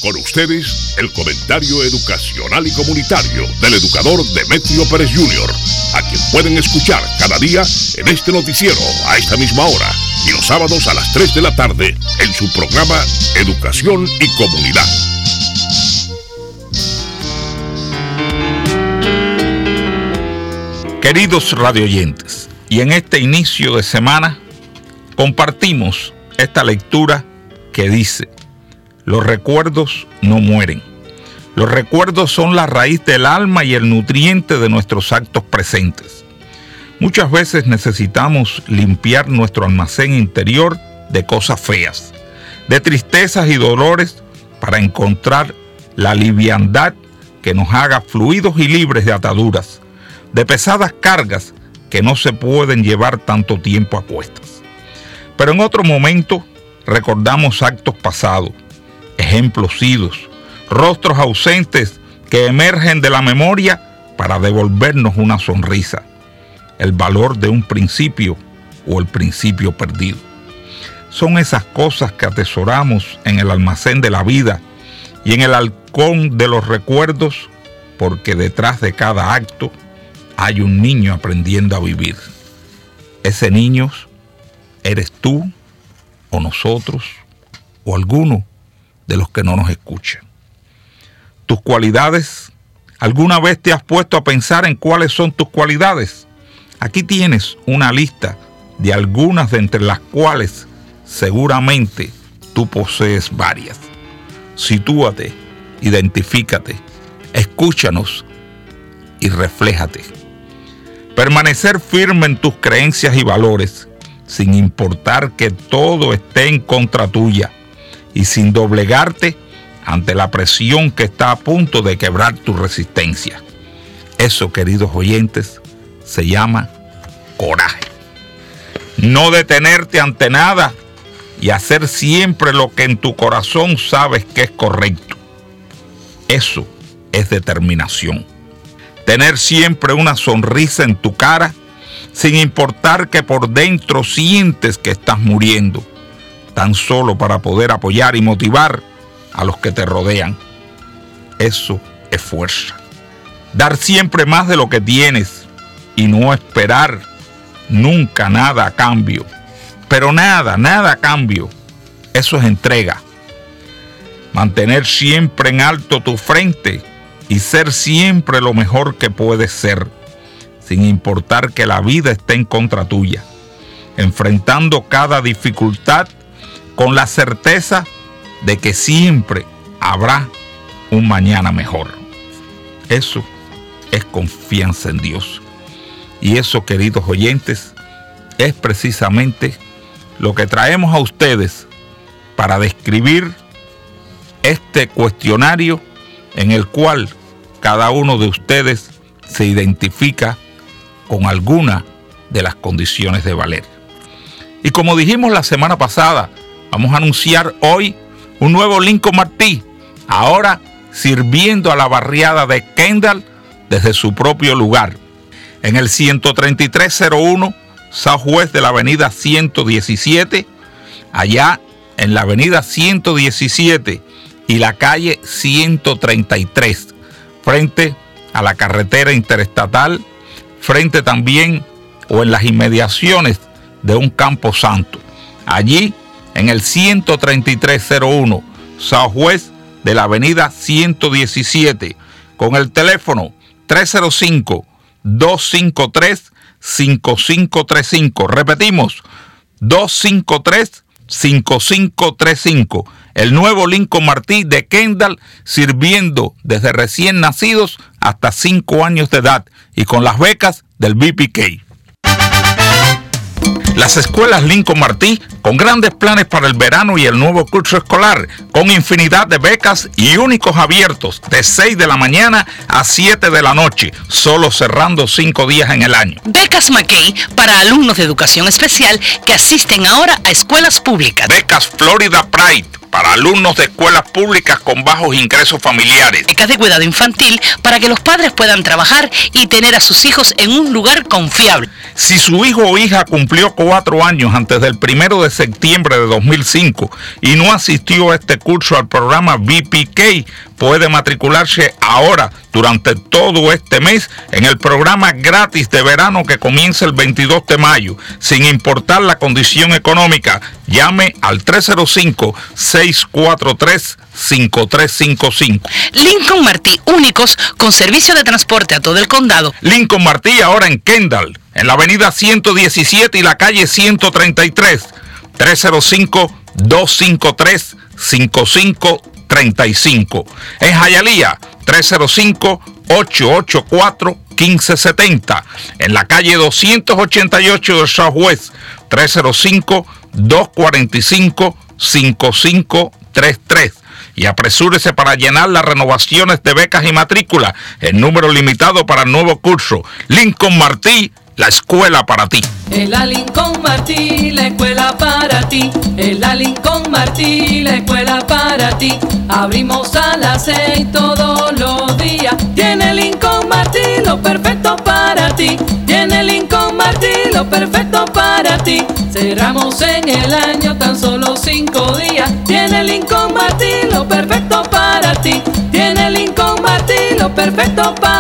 Con ustedes, el comentario educacional y comunitario del educador Demetrio Pérez Jr., a quien pueden escuchar cada día en este noticiero a esta misma hora y los sábados a las 3 de la tarde en su programa Educación y Comunidad. Queridos radioyentes, y en este inicio de semana compartimos esta lectura que dice: los recuerdos no mueren. Los recuerdos son la raíz del alma y el nutriente de nuestros actos presentes. Muchas veces necesitamos limpiar nuestro almacén interior de cosas feas, de tristezas y dolores, para encontrar la liviandad que nos haga fluidos y libres de ataduras, de pesadas cargas que no se pueden llevar tanto tiempo a cuestas. Pero en otro momento recordamos actos pasados, ejemplos idos, rostros ausentes que emergen de la memoria para devolvernos una sonrisa, el valor de un principio o el principio perdido. Son esas cosas que atesoramos en el almacén de la vida y en el halcón de los recuerdos, porque detrás de cada acto hay un niño aprendiendo a vivir. Ese niño eres tú, o nosotros, o alguno de los que no nos escuchan. Tus cualidades, ¿alguna vez te has puesto a pensar en cuáles son tus cualidades? Aquí tienes una lista de algunas de entre las cuales seguramente tú posees varias. Sitúate, identifícate, escúchanos y refléjate. Permanecer firme en tus creencias y valores, sin importar que todo esté en contra tuya, y sin doblegarte ante la presión que está a punto de quebrar tu resistencia. Eso, queridos oyentes, se llama coraje. No detenerte ante nada y hacer siempre lo que en tu corazón sabes que es correcto. Eso es determinación. Tener siempre una sonrisa en tu cara, sin importar que por dentro sientes que estás muriendo, tan solo para poder apoyar y motivar a los que te rodean. Eso es fuerza. Dar siempre más de lo que tienes y no esperar nunca nada a cambio. Pero nada a cambio. Eso es entrega. Mantener siempre en alto tu frente y ser siempre lo mejor que puedes ser, sin importar que la vida esté en contra tuya, enfrentando cada dificultad con la certeza de que siempre habrá un mañana mejor. Eso es confianza en Dios. Y eso, queridos oyentes, es precisamente lo que traemos a ustedes para describir este cuestionario en el cual cada uno de ustedes se identifica con alguna de las condiciones de valer. Y como dijimos la semana pasada, vamos a anunciar hoy un nuevo Lincoln Martí, ahora sirviendo a la barriada de Kendall desde su propio lugar, en el 13301 Southwest de la avenida 117, allá en la avenida 117 y la calle 133, frente a la carretera interestatal, frente también o en las inmediaciones de un campo santo. Allí en el 13301 Southwest de la avenida 117, con el teléfono 305-253-5535. Repetimos, 253-5535. El nuevo Lincoln Martí de Kendall, sirviendo desde recién nacidos hasta 5 años de edad y con las becas del BPK. Las escuelas Lincoln Martí, con grandes planes para el verano y el nuevo curso escolar, con infinidad de becas y únicos abiertos de 6 de la mañana a 7 de la noche, solo cerrando 5 días en el año. Becas McKay para alumnos de educación especial que asisten ahora a escuelas públicas. Becas Florida Pride para alumnos de escuelas públicas con bajos ingresos familiares. Becas de cuidado infantil para que los padres puedan trabajar y tener a sus hijos en un lugar confiable. Si su hijo o hija cumplió 4 años antes del 1 de septiembre de 2005 y no asistió a este curso al programa VPK, puede matricularse ahora durante todo este mes en el programa gratis de verano que comienza el 22 de mayo, sin importar la condición económica. Llame al 305-643-5355. Lincoln Martí, únicos con servicio de transporte a todo el condado. Lincoln Martí ahora en Kendall, en la avenida 117 y la calle 133. 305-253-5535. En Hialeah, 305-884-1570. En la calle 288 de Southwest, 305-245-5533. Y apresúrese para llenar las renovaciones de becas y matrícula. El número limitado para el nuevo curso. Lincoln Martí, la escuela para ti. En la Lincoln Martí, la escuela para ti. En la Lincoln Martí, la escuela para ti. Abrimos a las 6 todos los días. Tiene Lincoln Martí lo perfecto para ti. Tiene Lincoln Martí lo perfecto para ti. Cerramos en el año tan solo 5 días. Tiene Lincoln Martí lo perfecto para ti. Tiene Lincoln Martí lo perfecto para ti.